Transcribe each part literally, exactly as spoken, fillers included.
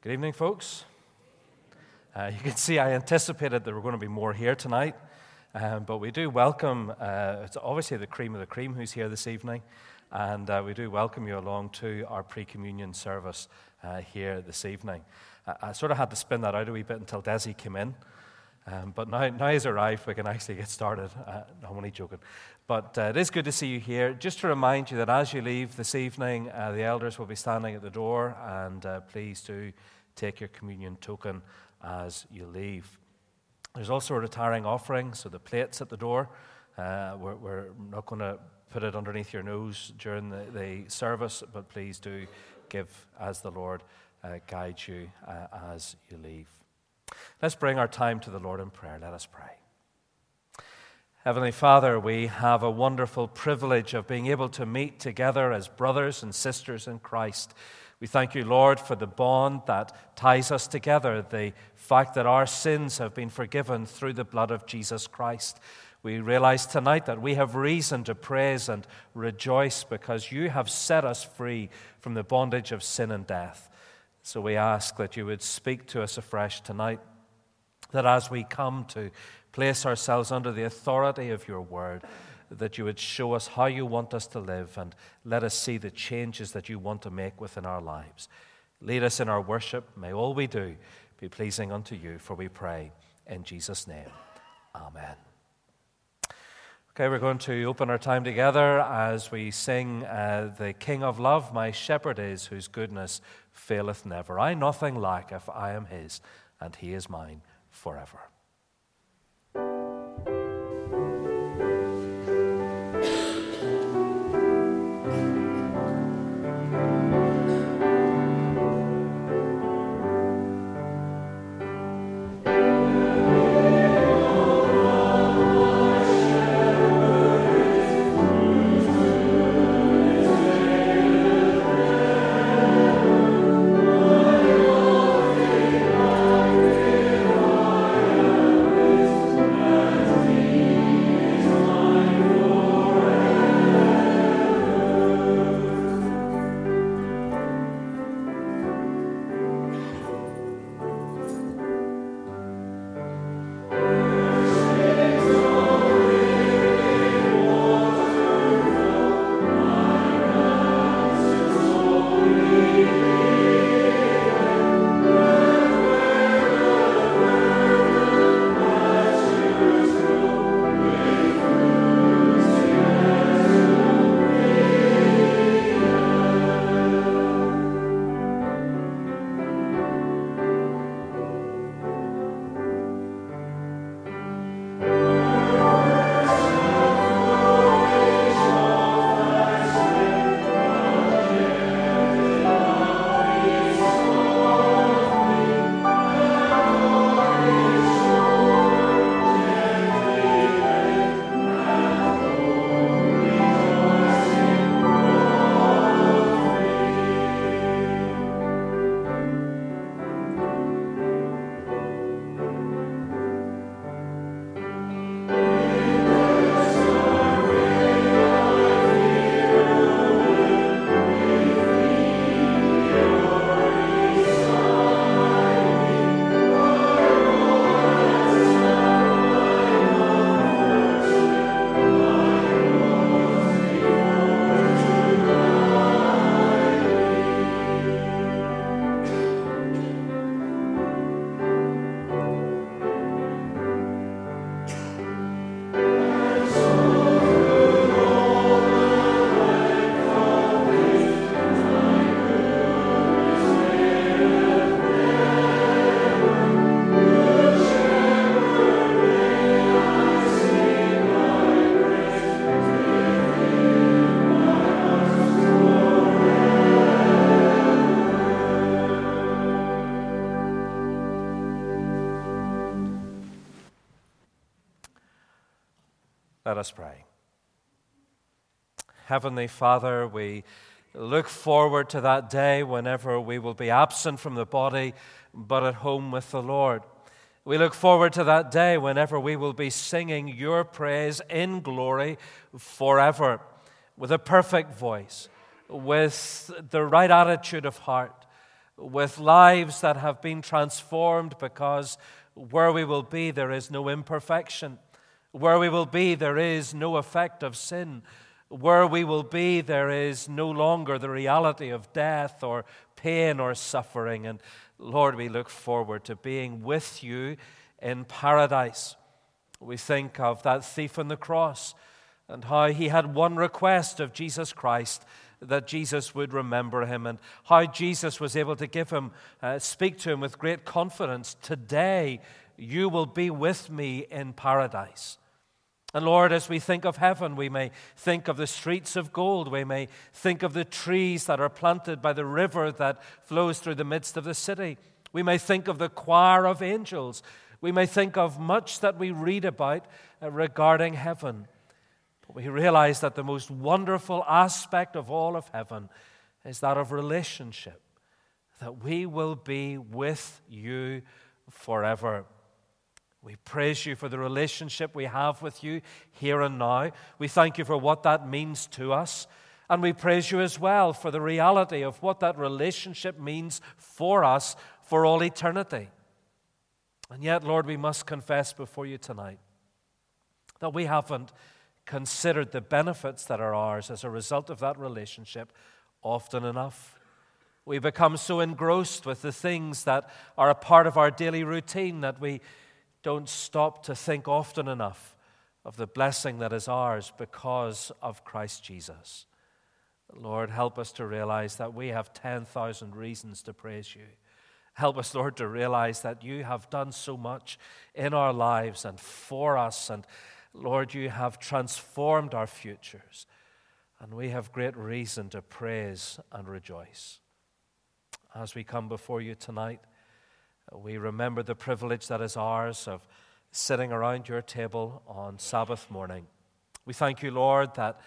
Good evening, folks. Uh, you can see I anticipated there were going to be more here tonight, um, but we do welcome, uh, it's obviously the cream of the cream who's here this evening, and uh, we do welcome you along to our pre-communion service uh, here this evening. I, I sort of had to spin that out a wee bit until Desi came in, um, but now, now he's arrived, we can actually get started. Uh, no, I'm only joking. But uh, it is good to see you here. Just to remind you that as you leave this evening, uh, the elders will be standing at the door, and uh, please do take your communion token as you leave. There's also a retiring offering, so the plates at the door, uh, we're, we're not going to put it underneath your nose during the, the service, but please do give as the Lord uh, guides you uh, as you leave. Let's bring our time to the Lord in prayer. Let us pray. Heavenly Father, we have a wonderful privilege of being able to meet together as brothers and sisters in Christ. We thank you, Lord, for the bond that ties us together, the fact that our sins have been forgiven through the blood of Jesus Christ. We realize tonight that we have reason to praise and rejoice because you have set us free from the bondage of sin and death. So we ask that you would speak to us afresh tonight, that as we come to place ourselves under the authority of your word, that you would show us how you want us to live and let us see the changes that you want to make within our lives. Lead us in our worship. May all we do be pleasing unto you, for we pray in Jesus' name. Amen. Okay, we're going to open our time together as we sing uh, the King of Love, my shepherd is, whose goodness faileth never. I nothing lack if I am his, and he is mine forever. Let us pray. Heavenly Father, we look forward to that day whenever we will be absent from the body, but at home with the Lord. We look forward to that day whenever we will be singing your praise in glory forever, with a perfect voice, with the right attitude of heart, with lives that have been transformed, because where we will be, there is no imperfection. Where we will be, there is no effect of sin. Where we will be, there is no longer the reality of death or pain or suffering. And Lord, we look forward to being with you in paradise. We think of that thief on the cross and how he had one request of Jesus Christ, that Jesus would remember him, and how Jesus was able to give him, uh, speak to him with great confidence. Today, you will be with me in paradise. And Lord, as we think of heaven, we may think of the streets of gold. We may think of the trees that are planted by the river that flows through the midst of the city. We may think of the choir of angels. We may think of much that we read about uh, regarding heaven. But we realize that the most wonderful aspect of all of heaven is that of relationship, that we will be with you forever. We praise you for the relationship we have with you here and now. We thank you for what that means to us. And we praise you as well for the reality of what that relationship means for us for all eternity. And yet, Lord, we must confess before you tonight that we haven't considered the benefits that are ours as a result of that relationship often enough. We become so engrossed with the things that are a part of our daily routine that we don't stop to think often enough of the blessing that is ours because of Christ Jesus. Lord, help us to realize that we have ten thousand reasons to praise you. Help us, Lord, to realize that you have done so much in our lives and for us. And Lord, you have transformed our futures. And we have great reason to praise and rejoice. As we come before you tonight, we remember the privilege that is ours of sitting around your table on Sabbath morning. We thank you, Lord, that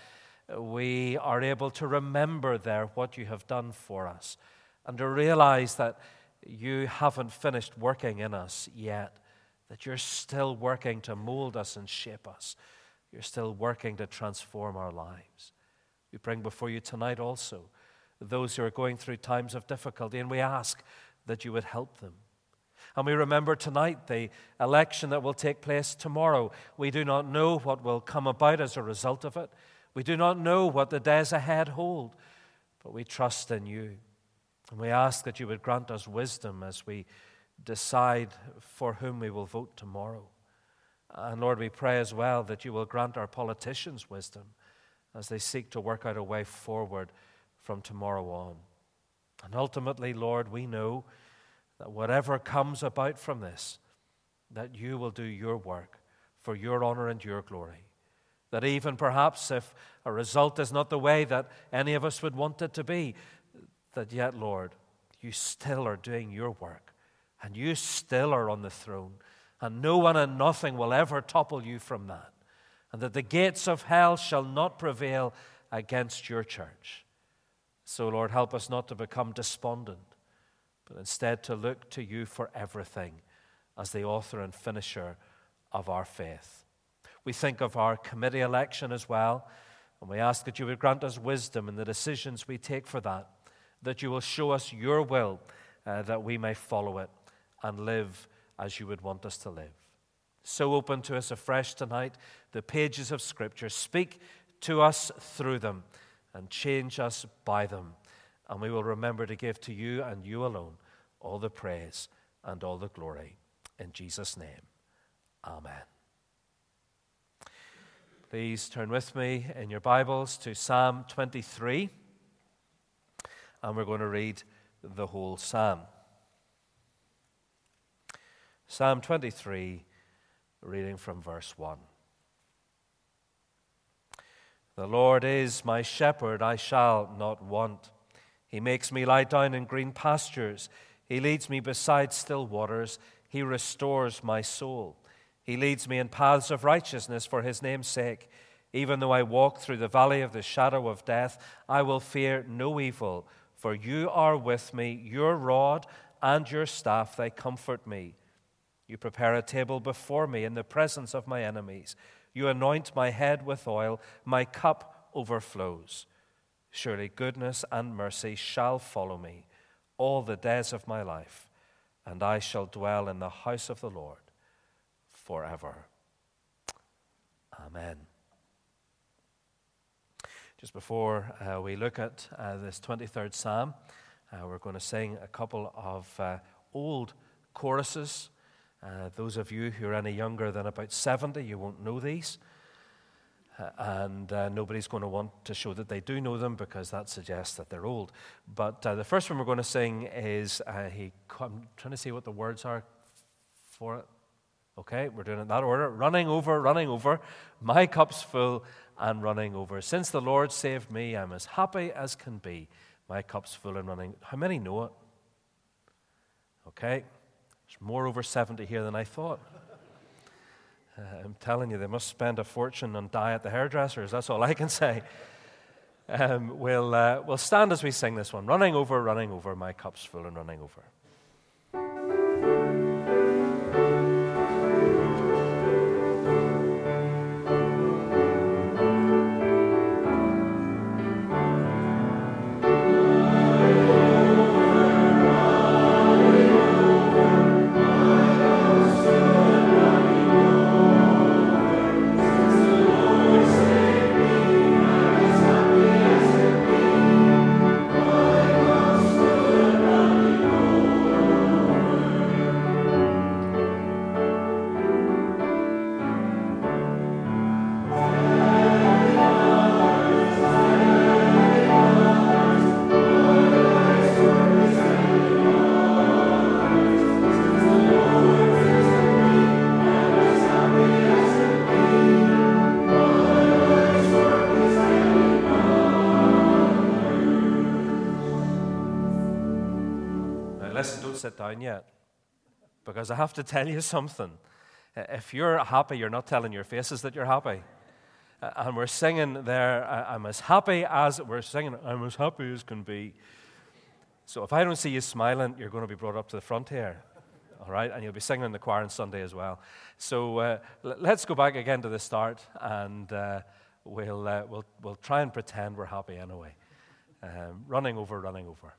we are able to remember there what you have done for us and to realize that you haven't finished working in us yet, that you're still working to mold us and shape us. You're still working to transform our lives. We bring before you tonight also those who are going through times of difficulty, and we ask that you would help them. And we remember tonight the election that will take place tomorrow. We do not know what will come about as a result of it. We do not know what the days ahead hold, but we trust in you. And we ask that you would grant us wisdom as we decide for whom we will vote tomorrow. And Lord, we pray as well that you will grant our politicians wisdom as they seek to work out a way forward from tomorrow on. And ultimately, Lord, we know that whatever comes about from this, that you will do your work for your honor and your glory. That even perhaps if a result is not the way that any of us would want it to be, that yet, Lord, you still are doing your work, and you still are on the throne, and no one and nothing will ever topple you from that, and that the gates of hell shall not prevail against your church. So, Lord, help us not to become despondent, but instead to look to you for everything as the author and finisher of our faith. We think of our committee election as well, and we ask that you would grant us wisdom in the decisions we take for that, that you will show us your will, uh, that we may follow it and live as you would want us to live. So open to us afresh tonight the pages of Scripture. Speak to us through them and change us by them. And we will remember to give to you and you alone all the praise and all the glory. In Jesus' name, amen. Please turn with me in your Bibles to Psalm twenty-three, and we're going to read the whole psalm. Psalm twenty-three, reading from verse one. The Lord is my shepherd, I shall not want. He makes me lie down in green pastures. He leads me beside still waters. He restores my soul. He leads me in paths of righteousness for his name's sake. Even though I walk through the valley of the shadow of death, I will fear no evil, for you are with me. Your rod and your staff, they comfort me. You prepare a table before me in the presence of my enemies. You anoint my head with oil. My cup overflows. Surely goodness and mercy shall follow me all the days of my life, and I shall dwell in the house of the Lord forever. Amen. Just before uh, we look at uh, this twenty-third Psalm, uh, we're going to sing a couple of uh, old choruses. Uh, those of you who are any younger than about seventy, you won't know these. Uh, and uh, nobody's going to want to show that they do know them because that suggests that they're old. But uh, the first one we're going to sing is, uh, he, I'm trying to see what the words are for it. Okay, we're doing it in that order. Running over, running over, my cup's full and running over. Since the Lord saved me, I'm as happy as can be. My cup's full and running. How many know it? Okay, there's more over seventy here than I thought. Uh, I'm telling you, they must spend a fortune on dye at the hairdressers. That's all I can say. Um, we'll, uh, we'll stand as we sing this one. Running over, running over, my cup's full and running over. Sit down yet, because I have to tell you something. If you're happy, you're not telling your faces that you're happy. And we're singing there, I'm as happy as, we're singing, I'm as happy as can be. So if I don't see you smiling, you're going to be brought up to the front here. All right? And you'll be singing in the choir on Sunday as well. So uh, let's go back again to the start, and uh, we'll, uh, we'll, we'll try and pretend we're happy anyway. Um, running over, running over.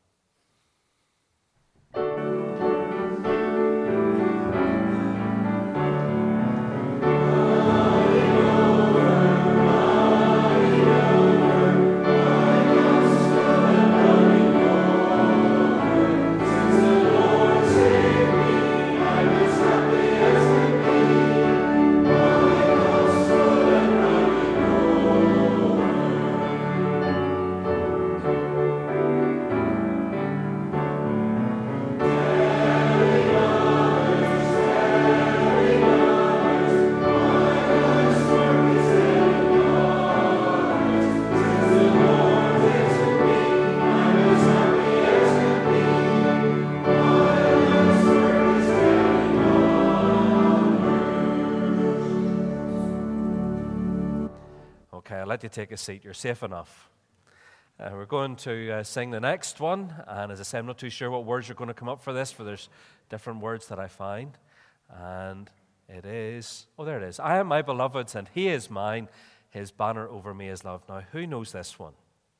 I'll let you take a seat. You're safe enough. Uh, we're going to uh, sing the next one, and as I say, I'm not too sure what words are going to come up for this, for there's different words that I find, and it is, oh, there it is. I am my beloved's, and he is mine. His banner over me is love. Now, who knows this one?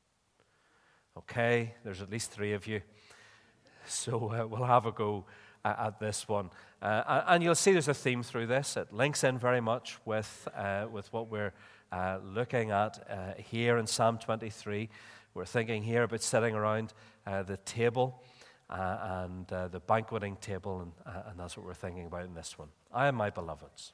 Okay, there's at least three of you, so uh, we'll have a go uh, at this one. Uh, and you'll see there's a theme through this. It links in very much with, uh, with what we're Uh, looking at uh, here in Psalm twenty-three. We're thinking here about sitting around uh, the table uh, and uh, the banqueting table, and, uh, and that's what we're thinking about in this one. I am my beloved's.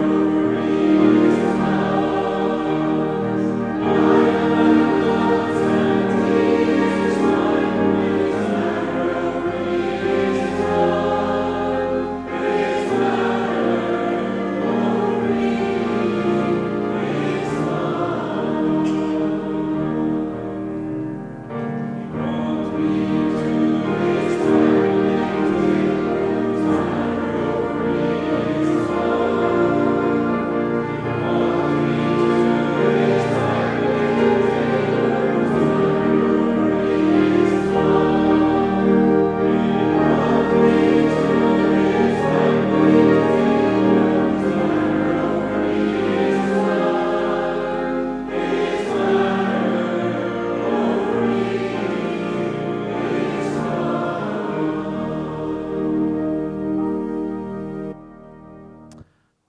Thank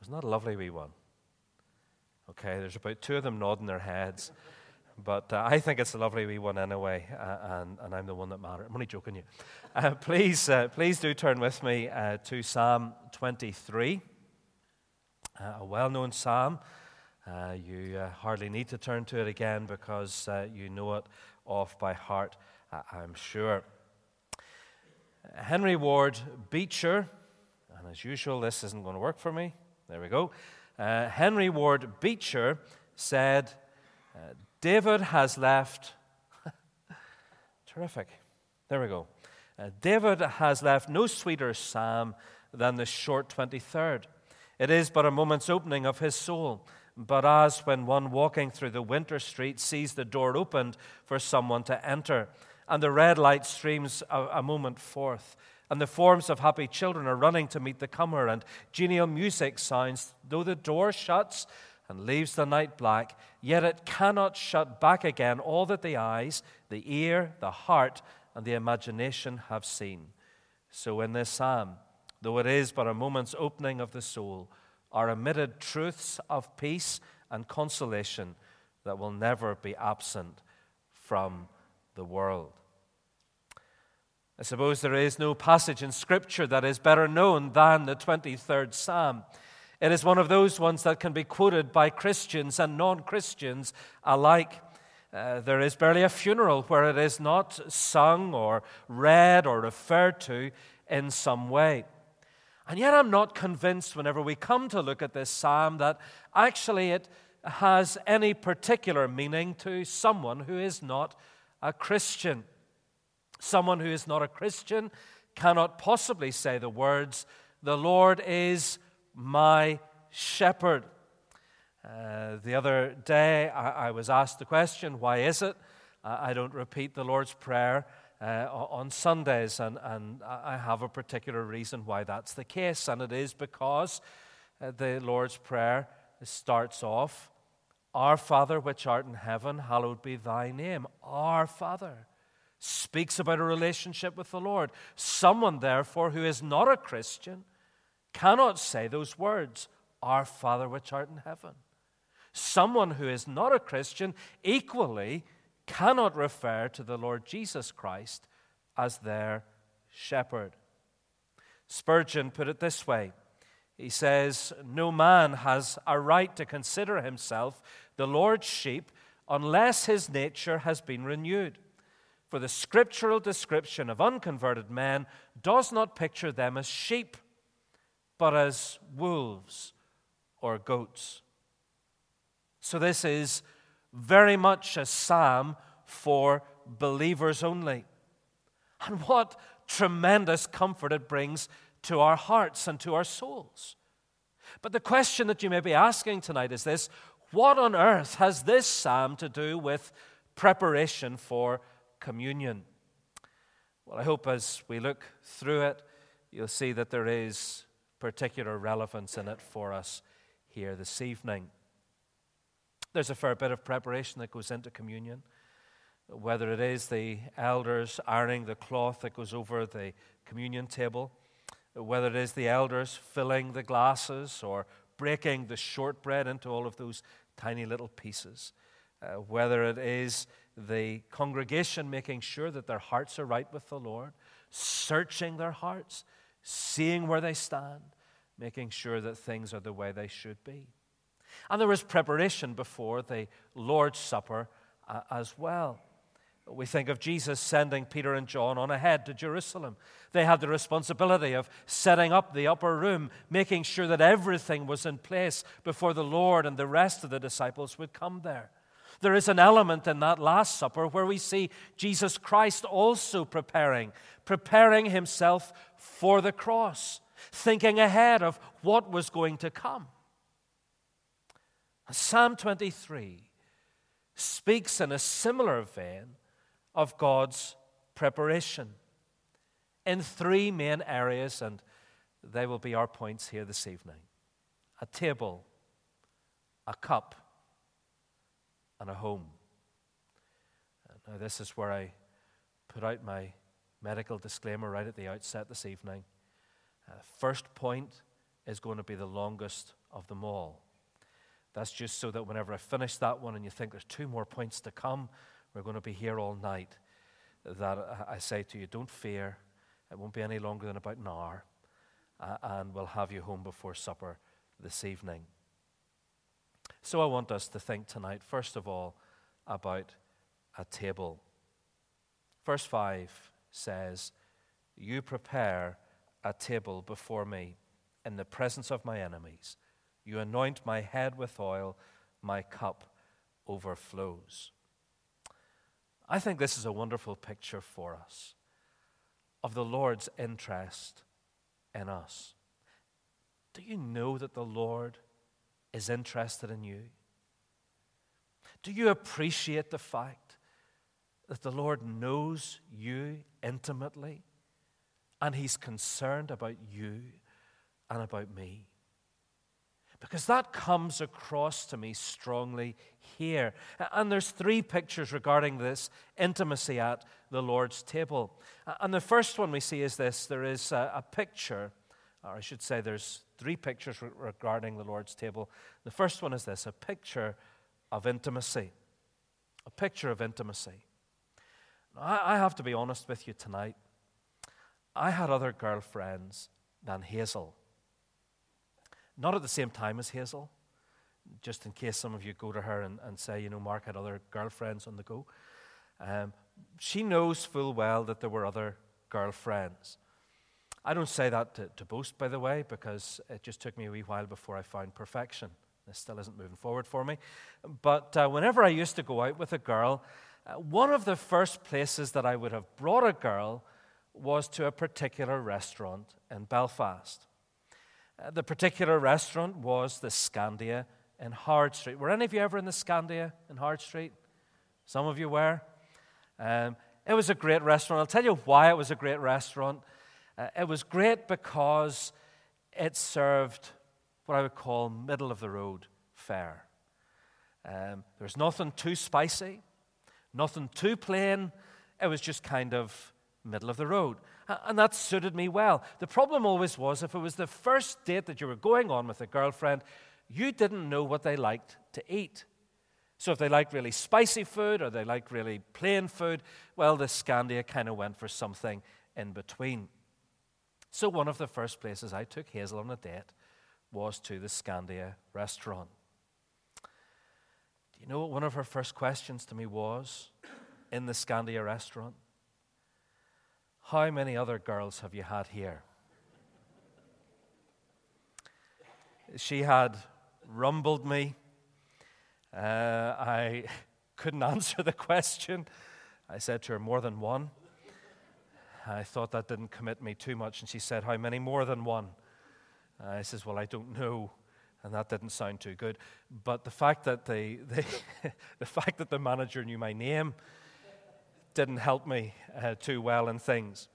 Isn't that a lovely wee one? Okay, there's about two of them nodding their heads. But uh, I think it's a lovely wee one anyway, uh, and, and I'm the one that matters. I'm only joking you. Uh, please, uh, please do turn with me uh, to Psalm twenty-three, uh, a well-known psalm. Uh, you uh, hardly need to turn to it again because uh, you know it off by heart, uh, I'm sure. Henry Ward Beecher, and as usual, this isn't going to work for me. There we go. Uh, Henry Ward Beecher said, uh, David has left, terrific, there we go. Uh, David has left no sweeter psalm than the short twenty-third. It is but a moment's opening of his soul, but as when one walking through the winter street sees the door opened for someone to enter, and the red light streams a, a moment forth, and the forms of happy children are running to meet the comer, and genial music sounds, though the door shuts and leaves the night black, yet it cannot shut back again all that the eyes, the ear, the heart, and the imagination have seen. So in this psalm, though it is but a moment's opening of the soul, are omitted truths of peace and consolation that will never be absent from the world. I suppose there is no passage in Scripture that is better known than the twenty-third Psalm. It is one of those ones that can be quoted by Christians and non-Christians alike. Uh, there is barely a funeral where it is not sung or read or referred to in some way. And yet I'm not convinced whenever we come to look at this psalm that actually it has any particular meaning to someone who is not a Christian. Someone who is not a Christian cannot possibly say the words, "The Lord is my shepherd." Uh, the other day, I, I was asked the question, why is it uh, I don't repeat the Lord's Prayer uh, on Sundays? And, and I have a particular reason why that's the case, and it is because uh, the Lord's Prayer starts off, "Our Father which art in heaven, hallowed be thy name." Our Father speaks about a relationship with the Lord. Someone, therefore, who is not a Christian cannot say those words, "Our Father which art in heaven." Someone who is not a Christian equally cannot refer to the Lord Jesus Christ as their shepherd. Spurgeon put it this way. He says, "No man has a right to consider himself the Lord's sheep unless his nature has been renewed. For the scriptural description of unconverted men does not picture them as sheep, but as wolves or goats." So this is very much a psalm for believers only. And what tremendous comfort it brings to our hearts and to our souls. But the question that you may be asking tonight is this: what on earth has this psalm to do with preparation for communion? Well, I hope as we look through it, you'll see that there is particular relevance in it for us here this evening. There's a fair bit of preparation that goes into communion, whether it is the elders ironing the cloth that goes over the communion table, whether it is the elders filling the glasses or breaking the shortbread into all of those tiny little pieces, uh, whether it is the congregation making sure that their hearts are right with the Lord, searching their hearts, seeing where they stand, making sure that things are the way they should be. And there was preparation before the Lord's Supper uh, as well. We think of Jesus sending Peter and John on ahead to Jerusalem. They had the responsibility of setting up the upper room, making sure that everything was in place before the Lord and the rest of the disciples would come there. There is an element in that Last Supper where we see Jesus Christ also preparing, preparing himself for the cross, thinking ahead of what was going to come. Psalm twenty-three speaks in a similar vein of God's preparation in three main areas, and they will be our points here this evening: a table, a cup, and a home. Now, this is where I put out my medical disclaimer right at the outset this evening. Uh, first point is going to be the longest of them all. That's just so that whenever I finish that one and you think there's two more points to come, we're going to be here all night, that I say to you, don't fear. It won't be any longer than about an hour, uh, and we'll have you home before supper this evening. So I want us to think tonight, first of all, about a table. Verse five says, you prepare a table before me in the presence of my enemies. You anoint my head with oil, my cup overflows. I think this is a wonderful picture for us of the Lord's interest in us. Do you know that the Lord is interested in you? Do you appreciate the fact that the Lord knows you intimately and He's concerned about you and about me? Because that comes across to me strongly here. And there's three pictures regarding this intimacy at the Lord's table. And the first one we see is this. There is a, a picture, or I should say there's three pictures re- regarding the Lord's table. The first one is this, a picture of intimacy. A picture of intimacy. Now, I, I have to be honest with you tonight. I had other girlfriends than Hazel. Not at the same time as Hazel, just in case some of you go to her and, and say, you know, Mark had other girlfriends on the go. Um, she knows full well that there were other girlfriends. I don't say that to, to boast, by the way, because it just took me a wee while before I found perfection. This still isn't moving forward for me. But uh, whenever I used to go out with a girl, uh, one of the first places that I would have brought a girl was to a particular restaurant in Belfast. Uh, the particular restaurant was the Scandia in Howard Street. Were any of you ever in the Scandia in Howard Street? Some of you were. Um, it was a great restaurant. I'll tell you why it was a great restaurant. Uh, it was great because it served what I would call middle-of-the-road fare. Um, there was nothing too spicy, nothing too plain. It was just kind of middle of the road. And that suited me well. The problem always was if it was the first date that you were going on with a girlfriend, you didn't know what they liked to eat. So if they liked really spicy food or they liked really plain food, well, the Scandia kind of went for something in between. So one of the first places I took Hazel on a date was to the Scandia restaurant. Do you know what one of her first questions to me was in the Scandia restaurant? How many other girls have you had here? She had rumbled me. Uh, I couldn't answer the question. I said to her, more than one. I thought that didn't commit me too much, and she said, how many more than one? I says, well, I don't know, and that didn't sound too good. But the fact that they, they the fact that the manager knew my name didn't help me uh, too well in things.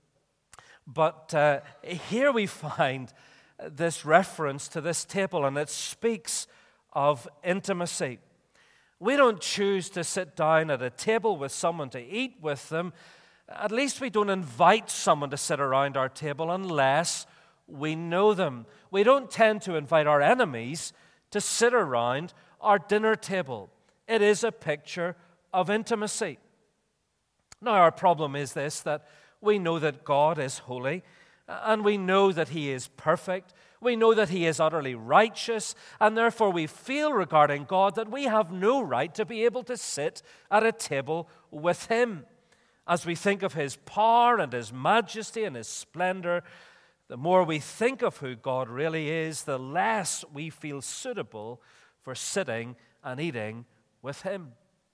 But uh, here we find this reference to this table, and it speaks of intimacy. We don't choose to sit down at a table with someone to eat with them. At least we don't invite someone to sit around our table unless we know them. We don't tend to invite our enemies to sit around our dinner table. It is a picture of intimacy. Now, our problem is this, that we know that God is holy, and we know that He is perfect. We know that He is utterly righteous, and therefore we feel regarding God that we have no right to be able to sit at a table with Him. As we think of His power and His majesty and His splendor, the more we think of who God really is, the less we feel suitable for sitting and eating with Him.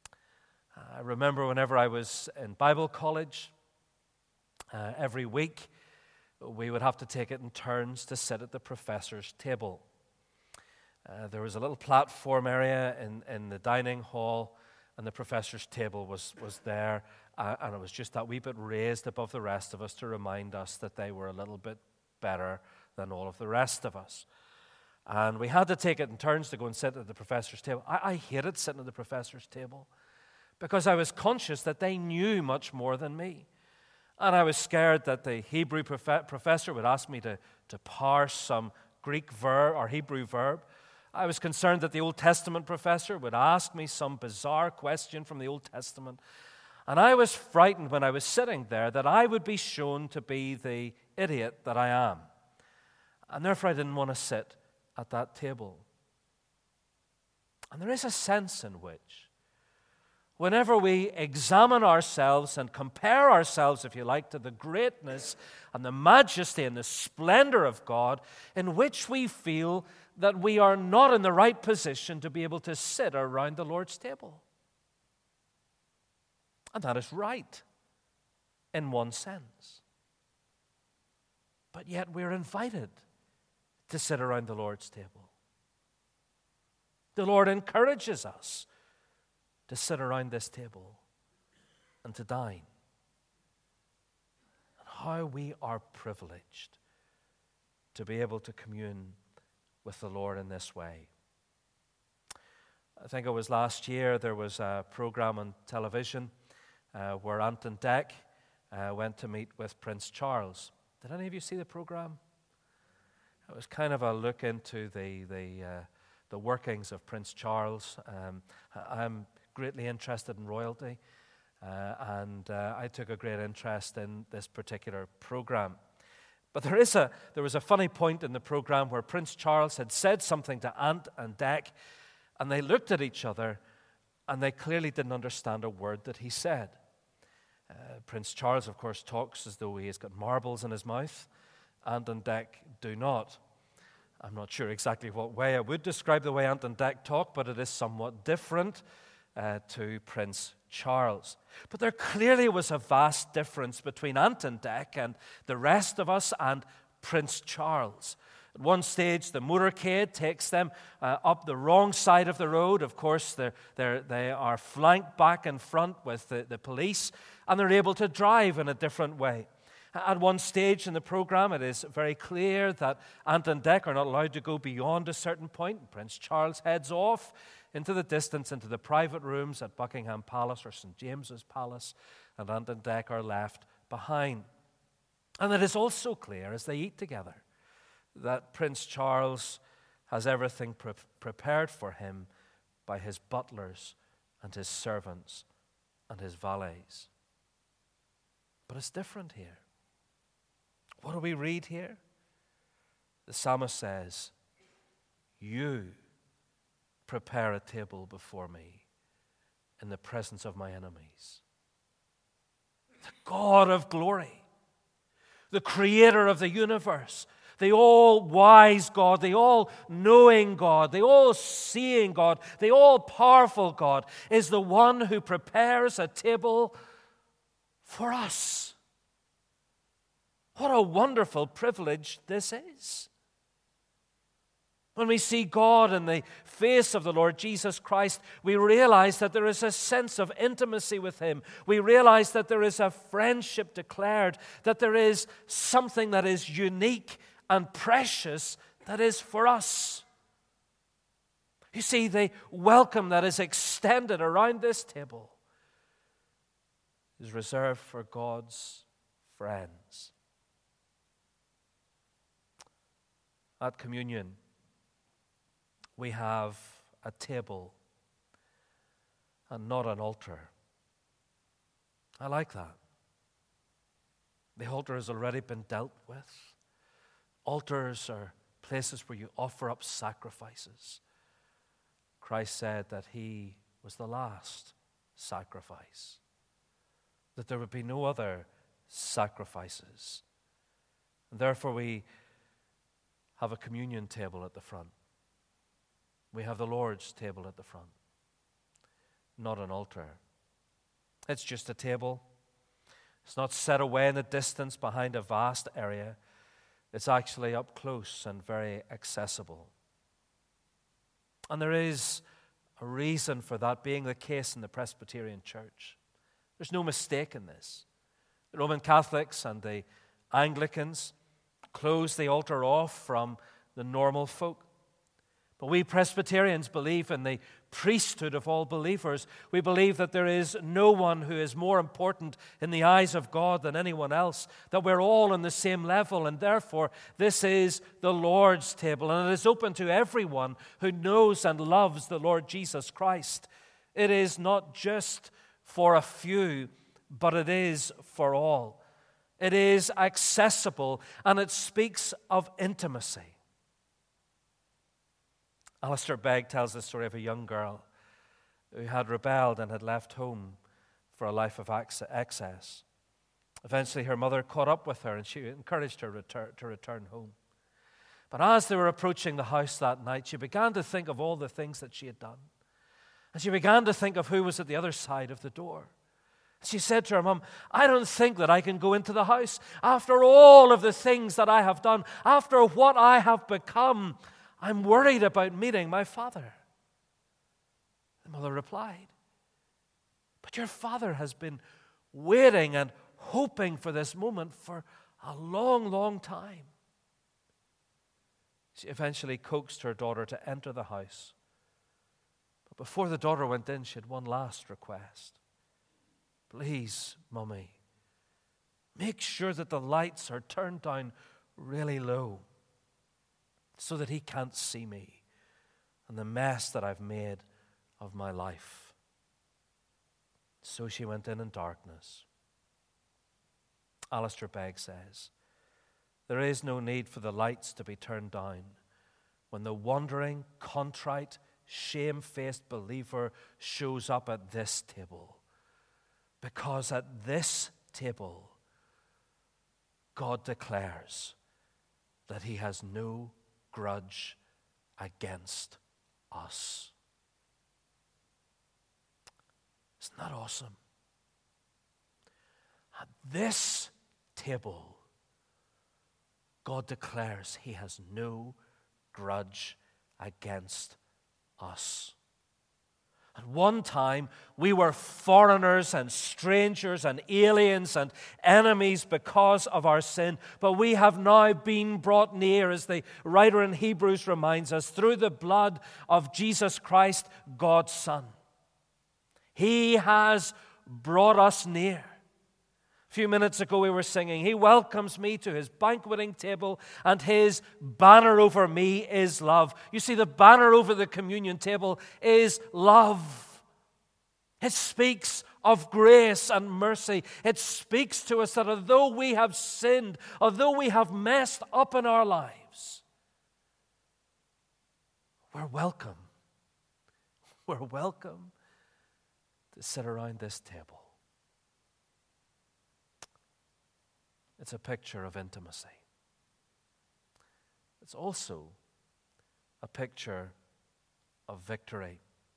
I remember whenever I was in Bible college, uh, every week we would have to take it in turns to sit at the professor's table. Uh, there was a little platform area in, in the dining hall, and the professor's table was, was there, uh, and it was just that wee bit raised above the rest of us to remind us that they were a little bit better than all of the rest of us. And we had to take it in turns to go and sit at the professor's table. I, I hated sitting at the professor's table, because I was conscious that they knew much more than me. And I was scared that the Hebrew prof- professor would ask me to, to parse some Greek verb or Hebrew verb. I was concerned that the Old Testament professor would ask me some bizarre question from the Old Testament. And I was frightened when I was sitting there that I would be shown to be the idiot that I am. And therefore I didn't want to sit at that table. And there is a sense in which, whenever we examine ourselves and compare ourselves, if you like, to the greatness and the majesty and the splendor of God, in which we feel that we are not in the right position to be able to sit around the Lord's table. And that is right, in one sense. But yet we're invited to sit around the Lord's table. The Lord encourages us to sit around this table and to dine. And how we are privileged to be able to commune with the Lord in this way. I think it was last year there was a program on television uh, where Anton Deck uh, went to meet with Prince Charles. Did any of you see the program? It was kind of a look into the the uh, the workings of Prince Charles. Um, I'm greatly interested in royalty, uh, and uh, I took a great interest in this particular program. But there is a there was a funny point in the program where Prince Charles had said something to Ant and Dec, and they looked at each other, and they clearly didn't understand a word that he said. Uh, Prince Charles, of course, talks as though he has got marbles in his mouth. Ant and Dec do not. I'm not sure exactly what way I would describe the way Ant and Dec talk, but it is somewhat different uh, to Prince Charles. But there clearly was a vast difference between Ant and Dec and the rest of us and Prince Charles. At one stage, the motorcade takes them uh, up the wrong side of the road. Of course, they're, they're, they are flanked back and front with the, the police, and they're able to drive in a different way. At one stage in the program, it is very clear that Ant and Dec are not allowed to go beyond a certain point. Prince Charles heads off into the distance, into the private rooms at Buckingham Palace or Saint James's Palace, and Ant and Dec are left behind. And it is also clear, as they eat together, that Prince Charles has everything pre- prepared for him by his butlers and his servants and his valets. But it's different here. What do we read here? The psalmist says, "You prepare a table before me in the presence of my enemies." The God of glory, the creator of the universe, the all-wise God, the all-knowing God, the all-seeing God, the all-powerful God is the one who prepares a table for us. What a wonderful privilege this is. When we see God in the face of the Lord Jesus Christ, we realize that there is a sense of intimacy with Him. We realize that there is a friendship declared, that there is something that is unique and precious that is for us. You see, the welcome that is extended around this table is reserved for God's friends. At communion, we have a table and not an altar. I like that. The altar has already been dealt with. Altars are places where you offer up sacrifices. Christ said that He was the last sacrifice, that there would be no other sacrifices. And therefore we have a communion table at the front. We have the Lord's table at the front, not an altar. It's just a table. It's not set away in the distance behind a vast area. It's actually up close and very accessible. And there is a reason for that being the case in the Presbyterian Church. There's no mistake in this. The Roman Catholics and the Anglicans close the altar off from the normal folk. But we Presbyterians believe in the priesthood of all believers. We believe that there is no one who is more important in the eyes of God than anyone else, that we're all on the same level, and therefore this is the Lord's table, and it is open to everyone who knows and loves the Lord Jesus Christ. It is not just for a few, but it is for all. It is accessible, and it speaks of intimacy. Alistair Begg tells the story of a young girl who had rebelled and had left home for a life of excess. Eventually, her mother caught up with her and she encouraged her return, to return home. But as they were approaching the house that night, she began to think of all the things that she had done. And she began to think of who was at the other side of the door. She said to her mum, I don't think that I can go into the house. After all of the things that I have done, after what I have become, I'm worried about meeting my father. The mother replied, but your father has been waiting and hoping for this moment for a long, long time. She eventually coaxed her daughter to enter the house. But before the daughter went in, she had one last request. Please, Mummy, make sure that the lights are turned down really low so that he can't see me and the mess that I've made of my life. So she went in in darkness. Alistair Begg says, there is no need for the lights to be turned down when the wandering, contrite, shame-faced believer shows up at this table. Because at this table, God declares that he has no grudge against us. Isn't that awesome? At this table, God declares he has no grudge against us. At one time, we were foreigners and strangers and aliens and enemies because of our sin, but we have now been brought near, as the writer in Hebrews reminds us, through the blood of Jesus Christ, God's Son. He has brought us near. A few minutes ago we were singing, he welcomes me to his banqueting table, and his banner over me is love. You see, the banner over the communion table is love. It speaks of grace and mercy. It speaks to us that although we have sinned, although we have messed up in our lives, we're welcome. We're welcome to sit around this table. It's a picture of intimacy. It's also a picture of victory.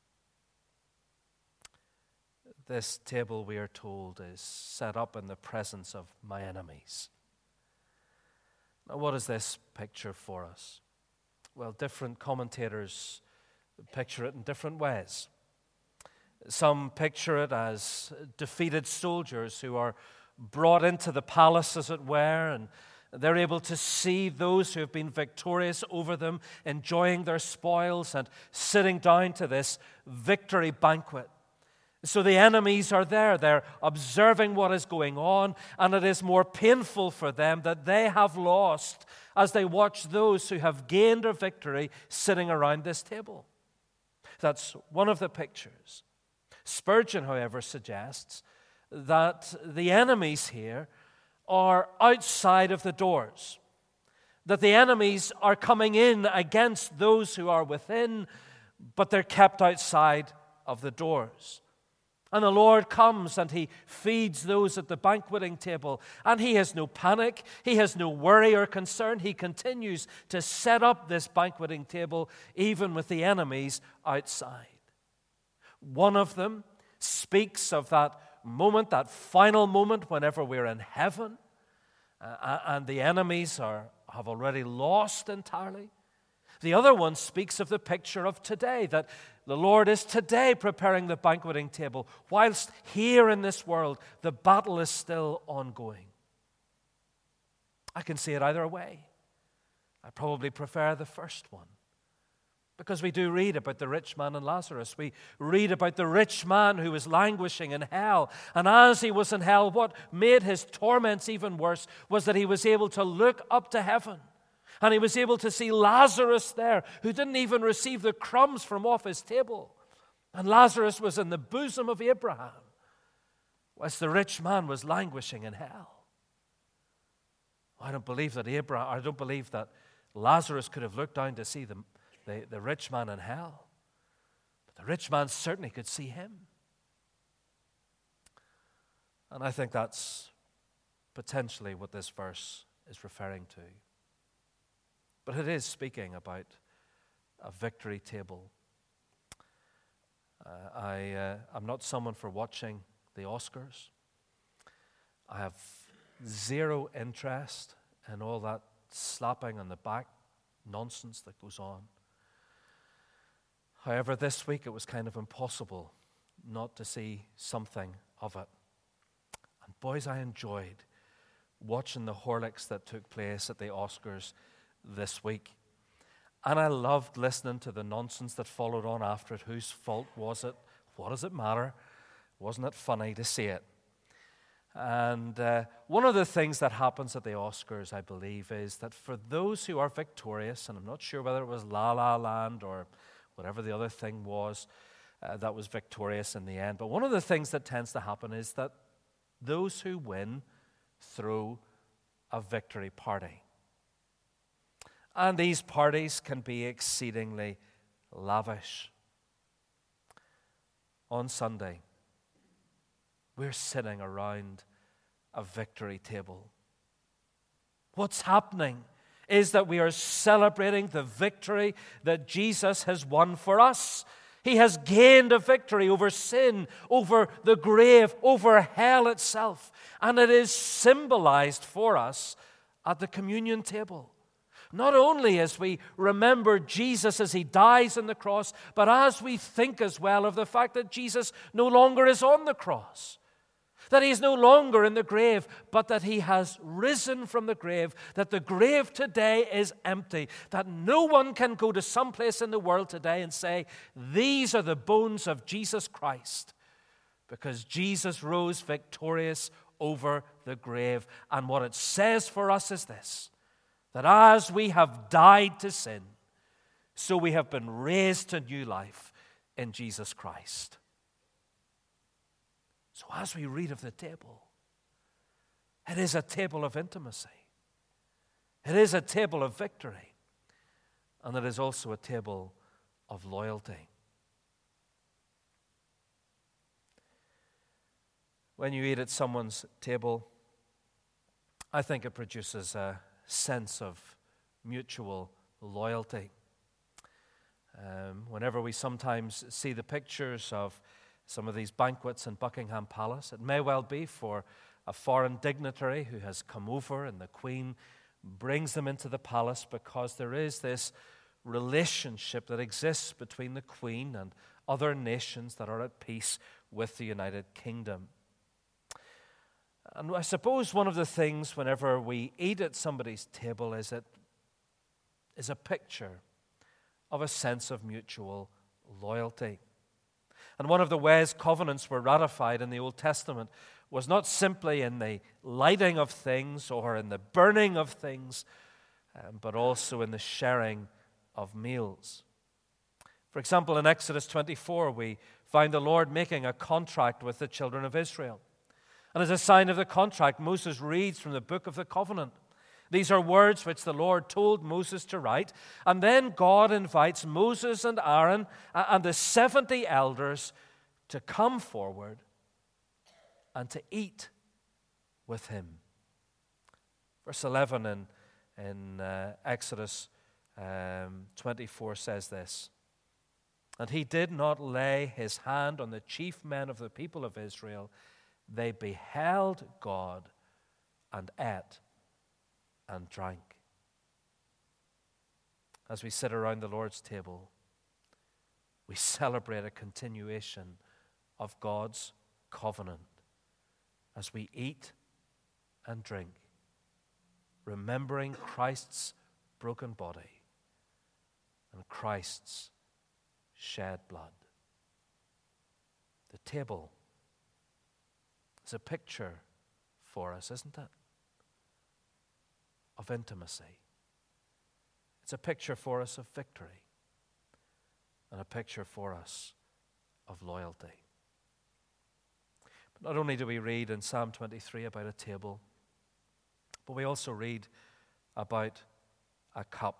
This table, we are told, is set up in the presence of my enemies. Now, what is this picture for us? Well, different commentators picture it in different ways. Some picture it as defeated soldiers who are brought into the palace, as it were, and they're able to see those who have been victorious over them enjoying their spoils and sitting down to this victory banquet. So the enemies are there. They're observing what is going on, and it is more painful for them that they have lost as they watch those who have gained a victory sitting around this table. That's one of the pictures. Spurgeon, however, suggests that the enemies here are outside of the doors, that the enemies are coming in against those who are within, but they're kept outside of the doors. And the Lord comes and he feeds those at the banqueting table, and he has no panic, he has no worry or concern. He continues to set up this banqueting table even with the enemies outside. One of them speaks of that moment, that final moment whenever we're in heaven, uh, and the enemies are have already lost entirely. The other one speaks of the picture of today, that the Lord is today preparing the banqueting table, whilst here in this world the battle is still ongoing. I can see it either way. I probably prefer the first one. Because we do read about the rich man and Lazarus. We read about the rich man who was languishing in hell. And as he was in hell, what made his torments even worse was that he was able to look up to heaven. And he was able to see Lazarus there, who didn't even receive the crumbs from off his table. And Lazarus was in the bosom of Abraham, whilst the rich man was languishing in hell. I don't believe that Abraham, I don't believe that Lazarus could have looked down to see the, the, the rich man in hell. But the rich man certainly could see him. And I think that's potentially what this verse is referring to. But it is speaking about a victory table. Uh, I, uh, I'm not someone for watching the Oscars. I have zero interest in all that slapping on the back nonsense that goes on. However, this week it was kind of impossible not to see something of it. And boys, I enjoyed watching the Horlicks that took place at the Oscars this week. And I loved listening to the nonsense that followed on after it. Whose fault was it? What does it matter? Wasn't it funny to see it? And uh, one of the things that happens at the Oscars, I believe, is that for those who are victorious, and I'm not sure whether it was La La Land or whatever the other thing was uh, that was victorious in the end, but one of the things that tends to happen is that those who win throw a victory party. And these parties can be exceedingly lavish. On Sunday, we're sitting around a victory table. What's happening is that we are celebrating the victory that Jesus has won for us. He has gained a victory over sin, over the grave, over hell itself. And it is symbolized for us at the communion table. Not only as we remember Jesus as he dies on the cross, but as we think as well of the fact that Jesus no longer is on the cross. That he is no longer in the grave, but that he has risen from the grave. That the grave today is empty. That no one can go to some place in the world today and say, these are the bones of Jesus Christ. Because Jesus rose victorious over the grave. And what it says for us is this: that as we have died to sin, so we have been raised to new life in Jesus Christ. So as we read of the table, it is a table of intimacy. It is a table of victory. And it is also a table of loyalty. When you eat at someone's table, I think it produces a sense of mutual loyalty. Um, whenever we sometimes see the pictures of some of these banquets in Buckingham Palace, it may well be for a foreign dignitary who has come over, and the Queen brings them into the palace because there is this relationship that exists between the Queen and other nations that are at peace with the United Kingdom. And I suppose one of the things whenever we eat at somebody's table is it is a picture of a sense of mutual loyalty. And one of the ways covenants were ratified in the Old Testament was not simply in the lighting of things or in the burning of things, um, but also in the sharing of meals. For example, in Exodus twenty-four, we find the Lord making a contract with the children of Israel. And as a sign of the contract, Moses reads from the book of the covenant. These are words which the Lord told Moses to write. And then God invites Moses and Aaron and the seventy elders to come forward and to eat with him. Verse eleven in, in uh, Exodus um, twenty-four says this: "And he did not lay his hand on the chief men of the people of Israel. They beheld God and ate and drank." As we sit around the Lord's table, we celebrate a continuation of God's covenant as we eat and drink, remembering Christ's broken body and and Christ's shed blood. The table is a picture for us, isn't it? Of intimacy. It's a picture for us of victory and a picture for us of loyalty. But not only do we read in Psalm twenty-three about a table, but we also read about a cup.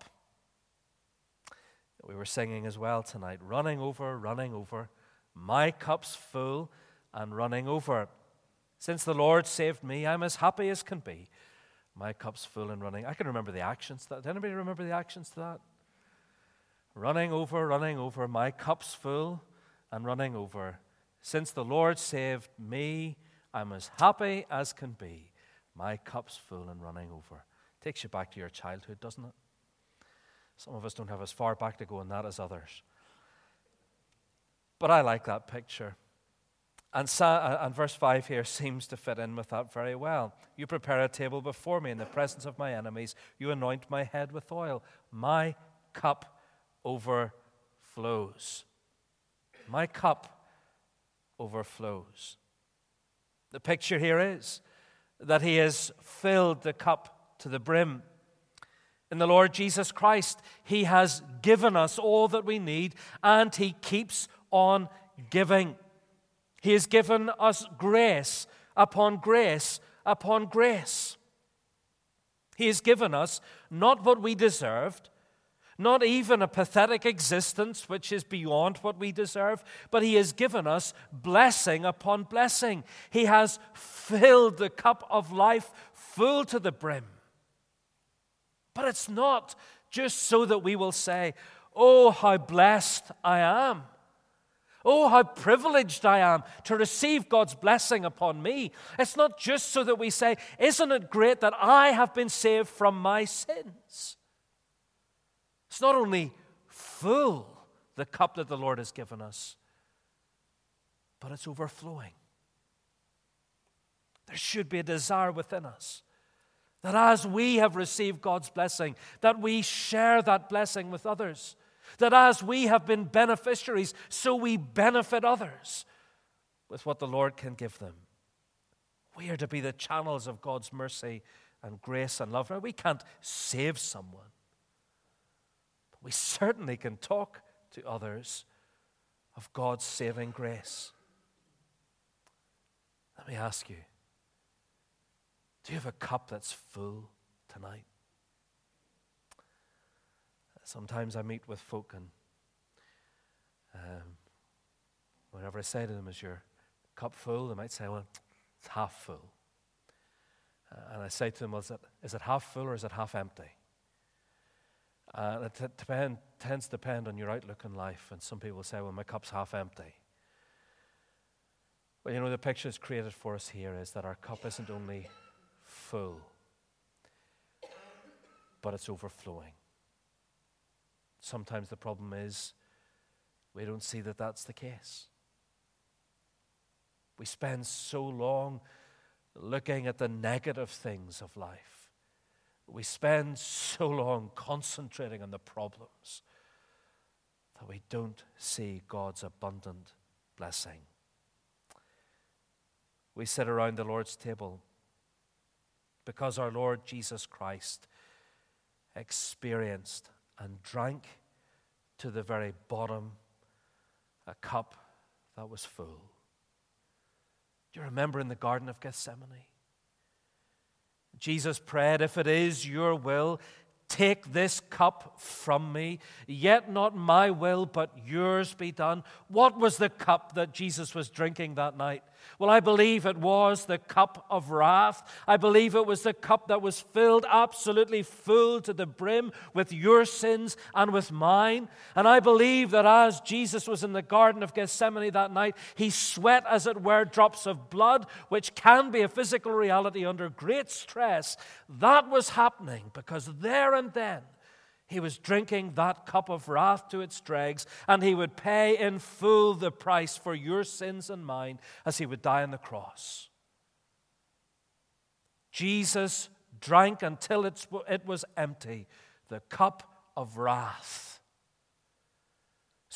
We were singing as well tonight, running over, running over, my cup's full and running over. Since the Lord saved me, I'm as happy as can be. My cup's full and running. I can remember the actions to that. Does anybody remember the actions to that? Running over, running over, my cup's full and running over. Since the Lord saved me, I'm as happy as can be. My cup's full and running over. Takes you back to your childhood, doesn't it? Some of us don't have as far back to go in that as others. But I like that picture. And, sa- and verse five here seems to fit in with that very well. You prepare a table before me in the presence of my enemies. You anoint my head with oil. My cup overflows. My cup overflows. The picture here is that he has filled the cup to the brim. In the Lord Jesus Christ, he has given us all that we need, and he keeps on giving. He has given us grace upon grace upon grace. He has given us not what we deserved, not even a pathetic existence which is beyond what we deserve, but he has given us blessing upon blessing. He has filled the cup of life full to the brim. But it's not just so that we will say, oh, how blessed I am. Oh, how privileged I am to receive God's blessing upon me. It's not just so that we say, isn't it great that I have been saved from my sins? It's not only full, the cup that the Lord has given us, but it's overflowing. There should be a desire within us that as we have received God's blessing, that we share that blessing with others. That as we have been beneficiaries, so we benefit others with what the Lord can give them. We are to be the channels of God's mercy and grace and love. Now, we can't save someone, but we certainly can talk to others of God's saving grace. Let me ask you, do you have a cup that's full tonight? Sometimes I meet with folk, and um, whenever I say to them, is your cup full? They might say, well, it's half full. Uh, and I say to them, well, is it, is it half full or is it half empty? Uh, it t- depend, tends to depend on your outlook in life. And some people say, well, my cup's half empty. Well, you know, the picture that's created for us here is that our cup isn't only full, but it's overflowing. Sometimes the problem is we don't see that that's the case. We spend so long looking at the negative things of life. We spend so long concentrating on the problems that we don't see God's abundant blessing. We sit around the Lord's table because our Lord Jesus Christ experienced and drank to the very bottom a cup that was full. Do you remember in the Garden of Gethsemane? Jesus prayed, if it is your will, take this cup from me, yet not my will, but yours be done. What was the cup that Jesus was drinking that night? Well, I believe it was the cup of wrath. I believe it was the cup that was filled absolutely full to the brim with your sins and with mine. And I believe that as Jesus was in the Garden of Gethsemane that night, he sweat, as it were, drops of blood, which can be a physical reality under great stress. That was happening because there and then he was drinking that cup of wrath to its dregs, and he would pay in full the price for your sins and mine as he would die on the cross. Jesus drank until it's, it was empty, the cup of wrath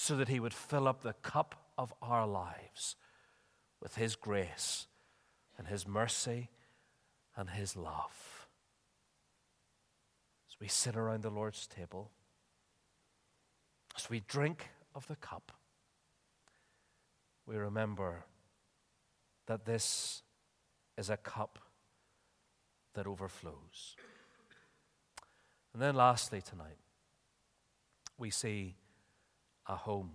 so that he would fill up the cup of our lives with his grace and his mercy and his love. As we sit around the Lord's table, as we drink of the cup, we remember that this is a cup that overflows. And then lastly tonight, we see a home.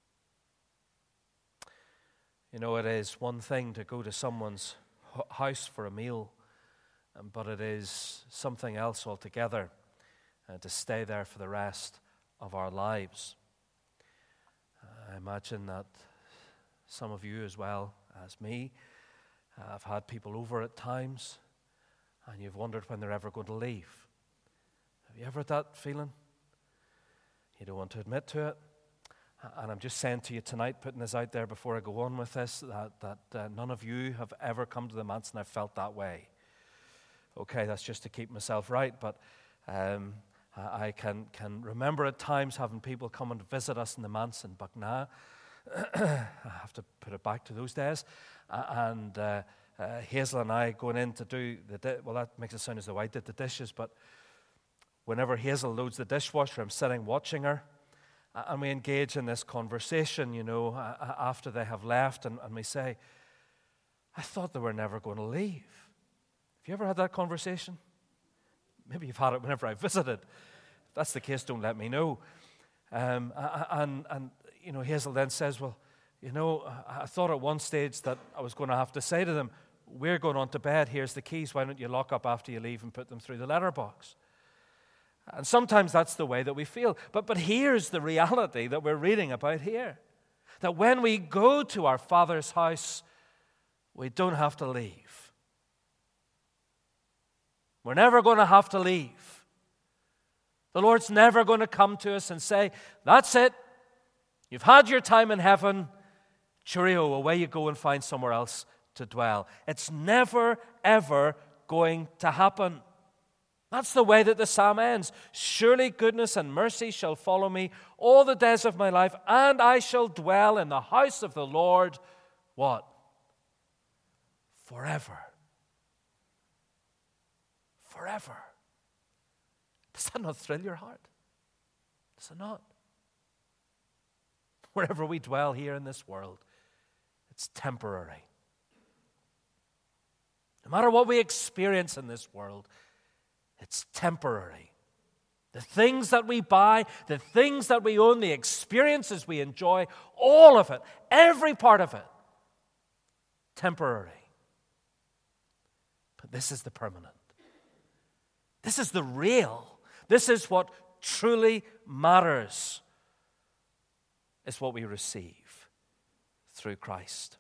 You know, it is one thing to go to someone's house for a meal, but it is something else altogether uh, to stay there for the rest of our lives. I imagine that some of you as well as me uh, have had people over at times, and you've wondered when they're ever going to leave. Have you ever had that feeling? You don't want to admit to it. And I'm just saying to you tonight, putting this out there before I go on with this, that, that uh, none of you have ever come to the manse and I've felt that way. Okay, that's just to keep myself right, but um, I can, can remember at times having people come and visit us in the manse in Buckna. I have to put it back to those days. Uh, and uh, uh, Hazel and I going in to do the, di- well, that makes it sound as though I did the dishes, but whenever Hazel loads the dishwasher, I'm sitting watching her. And we engage in this conversation, you know, after they have left, and, and we say, I thought they were never going to leave. Have you ever had that conversation? Maybe you've had it whenever I visited. If that's the case, don't let me know. Um, and, and, you know, Hazel then says, well, you know, I thought at one stage that I was going to have to say to them, we're going on to bed, here's the keys, why don't you lock up after you leave and put them through the letterbox? And sometimes that's the way that we feel. But, but here's the reality that we're reading about here. That when we go to our Father's house, we don't have to leave. We're never going to have to leave. The Lord's never going to come to us and say, that's it. You've had your time in heaven. Cheerio, away you go and find somewhere else to dwell. It's never, ever going to happen. That's the way that the psalm ends. Surely goodness and mercy shall follow me all the days of my life, and I shall dwell in the house of the Lord, what? Forever. Forever. Does that not thrill your heart? Does it not? Wherever we dwell here in this world, it's temporary. No matter what we experience in this world, it's temporary. The things that we buy, the things that we own, the experiences we enjoy, all of it, every part of it, temporary. But this is the permanent. This is the real. This is what truly matters. It's what we receive through Christ.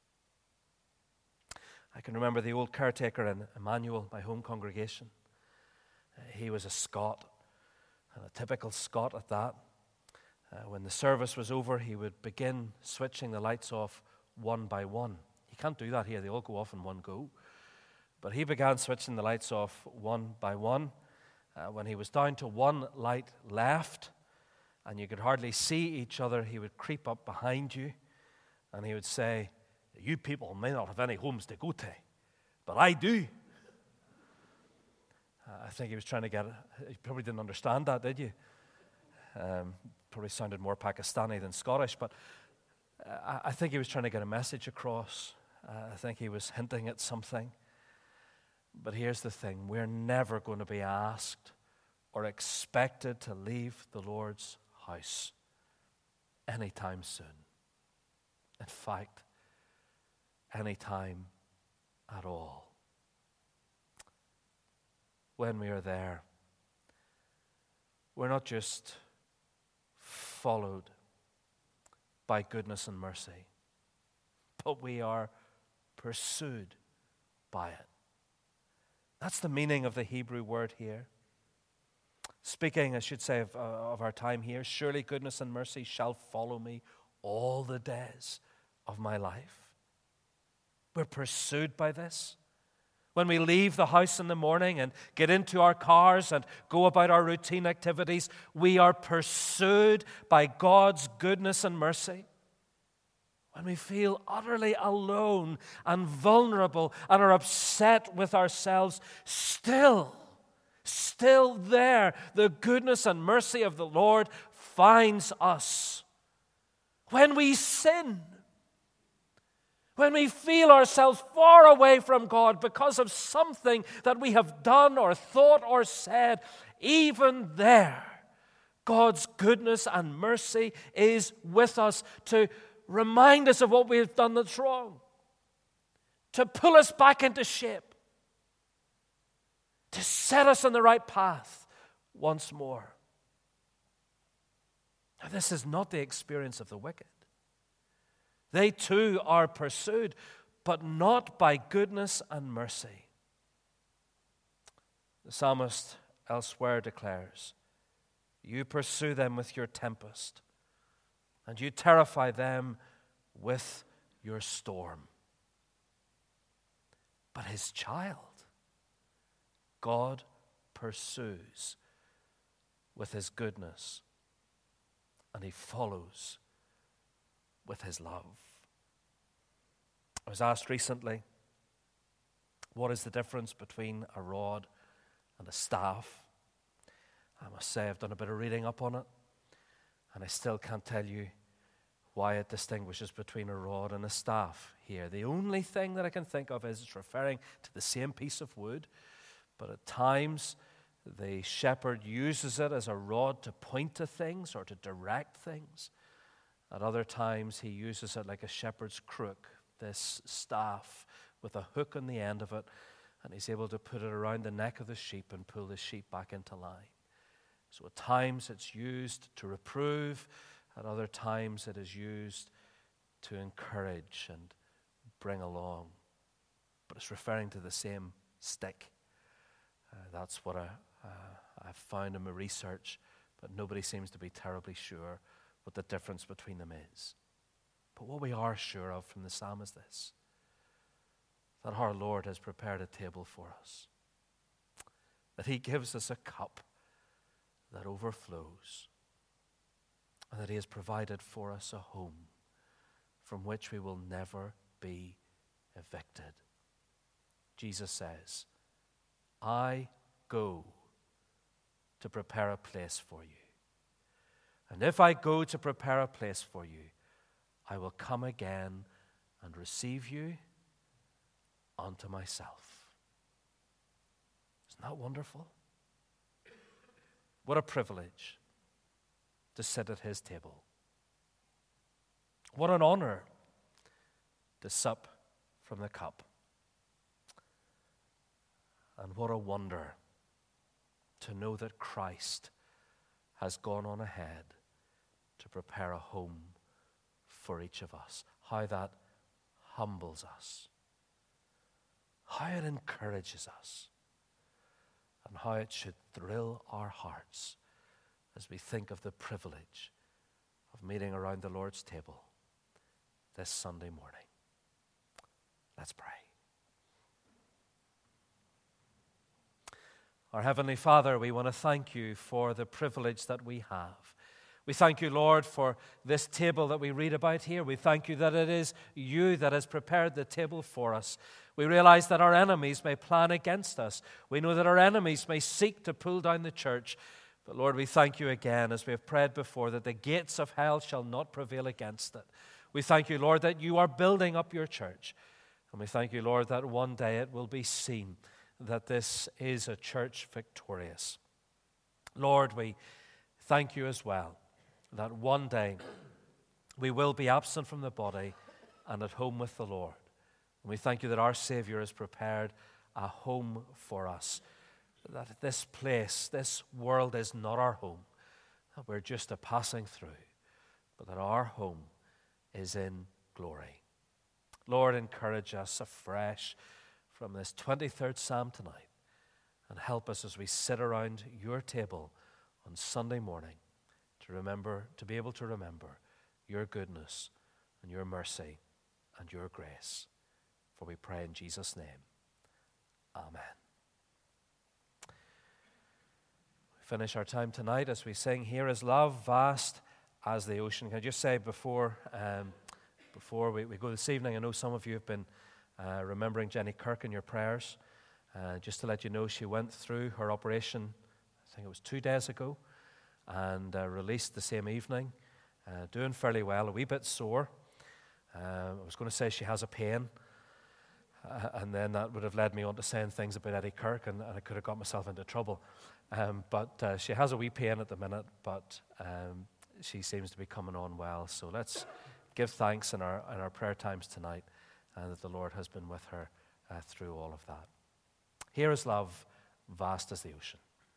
I can remember the old caretaker in Emmanuel, my home congregation. He was a Scot, and a typical Scot at that. Uh, when the service was over, he would begin switching the lights off one by one. You can't do that here. They all go off in one go. But he began switching the lights off one by one. Uh, when he was down to one light left, and you could hardly see each other, he would creep up behind you, and he would say, you people may not have any homes to go to, but I do. I think he was trying to get it. You probably didn't understand that, did you? Um, probably sounded more Pakistani than Scottish, but uh, I think he was trying to get a message across. Uh, I think he was hinting at something. But here's the thing. We're never going to be asked or expected to leave the Lord's house anytime soon. In fact, anytime at all. When we are there, we're not just followed by goodness and mercy, but we are pursued by it. That's the meaning of the Hebrew word here. Speaking, I should say, of, uh, of our time here, surely goodness and mercy shall follow me all the days of my life. We're pursued by this. When we leave the house in the morning and get into our cars and go about our routine activities, we are pursued by God's goodness and mercy. When we feel utterly alone and vulnerable and are upset with ourselves, still, still there, the goodness and mercy of the Lord finds us. When we sin, when we feel ourselves far away from God because of something that we have done or thought or said, even there, God's goodness and mercy is with us to remind us of what we have done that's wrong, to pull us back into shape, to set us on the right path once more. Now, this is not the experience of the wicked. They too are pursued, but not by goodness and mercy. The psalmist elsewhere declares, "You pursue them with your tempest, and you terrify them with your storm." But his child, God pursues with his goodness, and he follows with his love. I was asked recently, what is the difference between a rod and a staff? I must say I've done a bit of reading up on it, and I still can't tell you why it distinguishes between a rod and a staff here. The only thing that I can think of is it's referring to the same piece of wood, but at times the shepherd uses it as a rod to point to things or to direct things. At other times he uses it like a shepherd's crook, this staff with a hook on the end of it, and he's able to put it around the neck of the sheep and pull the sheep back into line. So at times it's used to reprove, at other times it is used to encourage and bring along. But it's referring to the same stick. Uh, that's what I, uh, I've found in my research, but nobody seems to be terribly sure what the difference between them is. But what we are sure of from the psalm is this, that our Lord has prepared a table for us, that he gives us a cup that overflows, and that he has provided for us a home from which we will never be evicted. Jesus says, "I go to prepare a place for you. And if I go to prepare a place for you, I will come again and receive you unto myself." Isn't that wonderful? What a privilege to sit at his table. What an honor to sup from the cup. And what a wonder to know that Christ has gone on ahead to prepare a home for each of us. How that humbles us. How it encourages us. And how it should thrill our hearts as we think of the privilege of meeting around the Lord's table this Sunday morning. Let's pray. Our Heavenly Father, we want to thank you for the privilege that we have. We thank you, Lord, for this table that we read about here. We thank you that it is you that has prepared the table for us. We realize that our enemies may plan against us. We know that our enemies may seek to pull down the church. But Lord, we thank you again, as we have prayed before, that the gates of hell shall not prevail against it. We thank you, Lord, that you are building up your church. And we thank you, Lord, that one day it will be seen that this is a church victorious. Lord, we thank you as well that one day we will be absent from the body and at home with the Lord. And we thank you that our Savior has prepared a home for us, that this place, this world is not our home, that we're just a passing through, but that our home is in glory. Lord, encourage us afresh from this twenty-third Psalm tonight, and help us as we sit around your table on Sunday morning to remember, to be able to remember your goodness and your mercy and your grace. For we pray in Jesus' name. Amen. We finish our time tonight as we sing, "Here is love, vast as the ocean." Can I just say before um, before we, we go this evening, I know some of you have been uh, remembering Jenny Kirk in your prayers. Uh, just to let you know, she went through her operation, I think it was two days ago, and uh, released the same evening, uh, doing fairly well, a wee bit sore. Uh, I was going to say she has a pain, uh, and then that would have led me on to saying things about Eddie Kirk, and, and I could have got myself into trouble. Um, but uh, she has a wee pain at the minute, but um, she seems to be coming on well. So let's give thanks in our in our prayer times tonight, uh, that the Lord has been with her uh, through all of that. Here is love, vast as the ocean.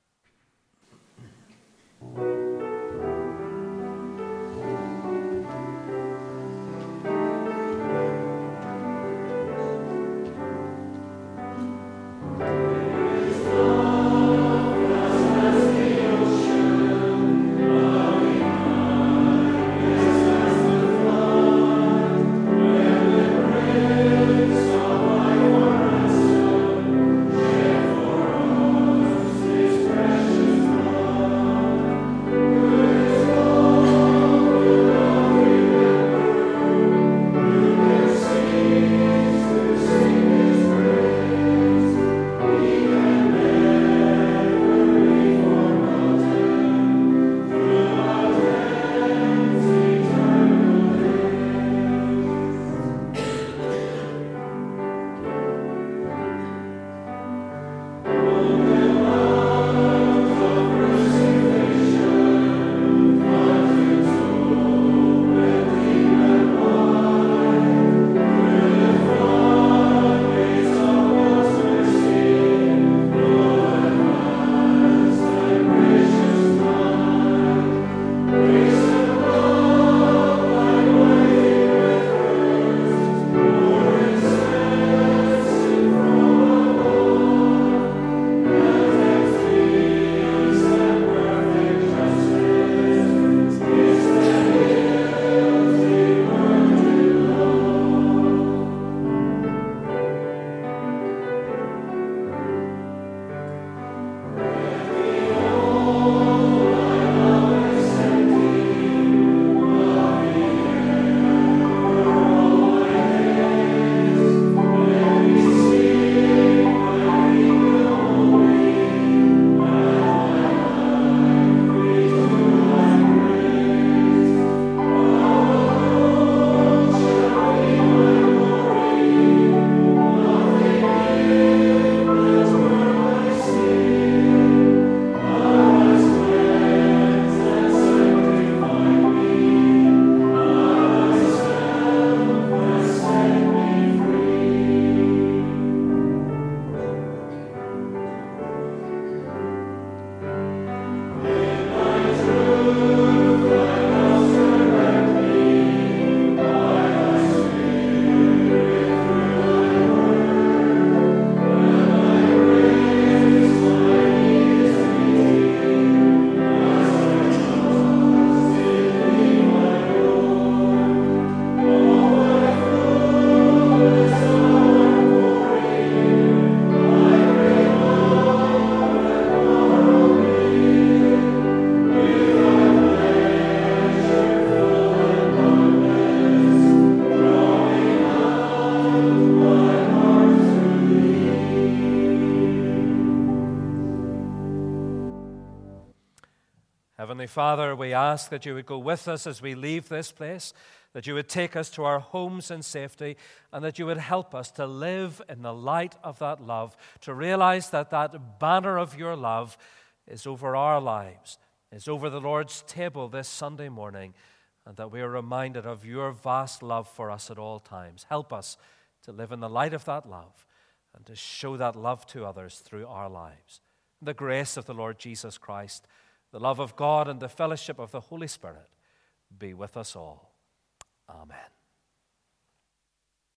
Heavenly Father, we ask that you would go with us as we leave this place, that you would take us to our homes in safety, and that you would help us to live in the light of that love, to realize that that banner of your love is over our lives, is over the Lord's table this Sunday morning, and that we are reminded of your vast love for us at all times. Help us to live in the light of that love and to show that love to others through our lives. The grace of the Lord Jesus Christ, the love of God, and the fellowship of the Holy Spirit be with us all. Amen.